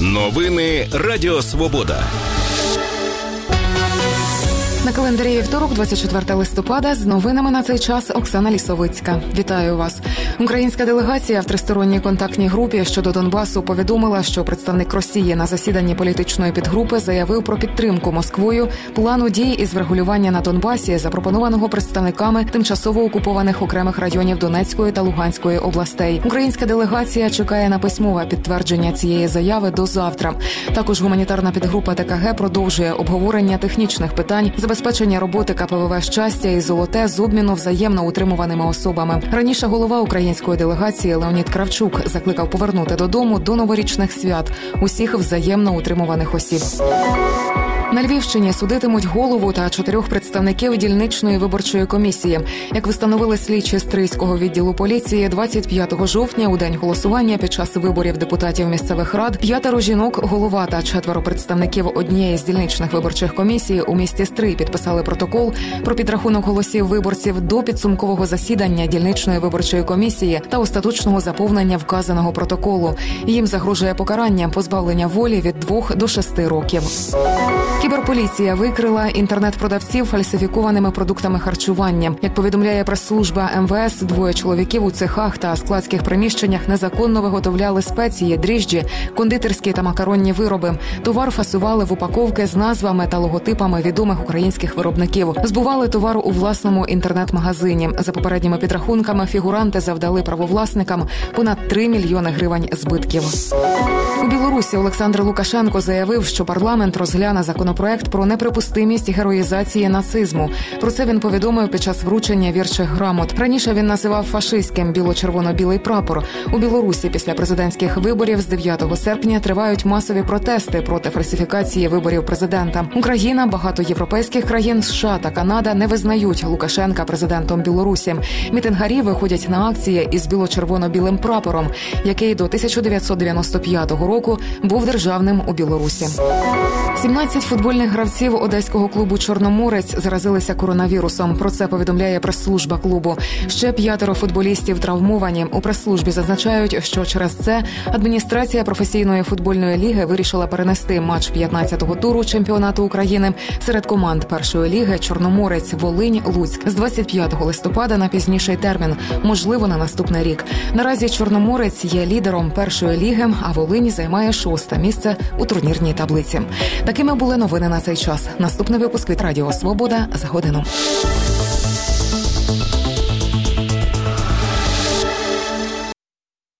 Новини Радіо Свобода. На календарі вівторок, 24 листопада, з новинами на цей час Оксана Лісовицька. Вітаю вас. Українська делегація в тристоронній контактній групі щодо Донбасу повідомила, що представник Росії на засіданні політичної підгрупи заявив про підтримку Москвою плану дій із врегулювання на Донбасі, запропонованого представниками тимчасово окупованих окремих районів Донецької та Луганської областей. Українська делегація чекає на письмове підтвердження цієї заяви до завтра. Також гуманітарна підгрупа ТКГ продовжує обговорення технічних питань забезпечення роботи КПВВ «Щастя» і «Золоте» з обміну взаємно утримуваними особами. Раніше голова української делегації Леонід Кравчук закликав повернути додому до новорічних свят усіх взаємно утримуваних осіб. На Львівщині судитимуть голову та 4 представників дільничної виборчої комісії. Як встановили слідчі Стрийського відділу поліції, 25 жовтня, у день голосування під час виборів депутатів місцевих рад, 5 жінок, голова та 4 представників однієї з дільничних виборчих комісій у місті Стрий підписали протокол про підрахунок голосів виборців до підсумкового засідання дільничної виборчої комісії та остаточного заповнення вказаного протоколу. Їм загрожує покарання позбавлення волі від 2 до 6 років. Кіберполіція викрила інтернет-продавців фальсифікованими продуктами харчування. Як повідомляє прес-служба МВС, 2 чоловіків у цехах та складських приміщеннях незаконно виготовляли спеції, дріжджі, кондитерські та макаронні вироби. Товар фасували в упаковки з назвами та логотипами відомих українських виробників. Збували товар у власному інтернет-магазині. За попередніми підрахунками, фігуранти завдали правовласникам понад 3 мільйони гривень збитків. У Білорусі Олександр Лукашенко заявив, що парламент розгляне законопроект про неприпустимість героїзації нацизму. Про це він повідомив під час вручення вірчих грамот. Раніше він називав фашистським біло-червоно-білий прапор. У Білорусі після президентських виборів з 9 серпня тривають масові протести проти фальсифікації виборів президента. Україна, багато європейських країн, США та Канада не визнають Лукашенка президентом Білорусі. Мітингарі виходять на акції із біло-червоно-білим прапором, який до 1995 року був державним у Білорусі. 17 футбольних гравців одеського клубу «Чорноморець» заразилися коронавірусом. Про це повідомляє прес-служба клубу. Ще 5 футболістів травмовані. У прес-службі зазначають, що через це адміністрація професійної футбольної ліги вирішила перенести матч 15-го туру чемпіонату України серед команд першої ліги «Чорноморець», «Волинь», «Луцьк» з 25 листопада на пізніший термін, можливо, на наступний рік. Наразі «Чорноморець» є лідером першої ліги, а «Волинь» займає 6-те місце у турнірній таблиці. Такими були новини на цей час. Наступний випуск від Радіо Свобода за годину.